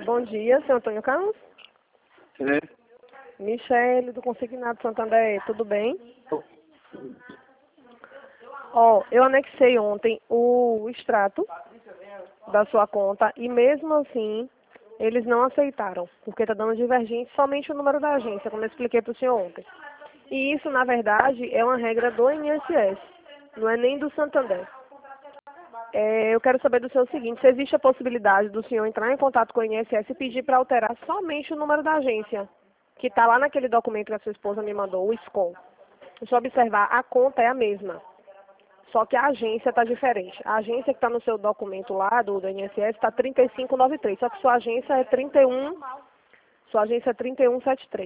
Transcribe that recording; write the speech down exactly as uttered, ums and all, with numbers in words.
Bom dia, senhor Antônio Carlos. Sim. Michele, do Consignado Santander, tudo bem? Ó, eu anexei ontem o extrato da sua conta e mesmo assim eles não aceitaram, porque está dando divergente somente o número da agência, como eu expliquei para o senhor ontem. E isso, na verdade, é uma regra do I N S S, não é nem do Santander. É, eu quero saber do senhor o seguinte, se existe a possibilidade do senhor entrar em contato com o I N S S e pedir para alterar somente o número da agência, que está lá naquele documento que a sua esposa me mandou, o S C O M. Se você observar, a conta é a mesma, só que a agência está diferente. A agência que está no seu documento lá, do, do I N S S, está trinta e cinco noventa e três, só que sua agência é trinta e um, sua agência é trinta e um setenta e três.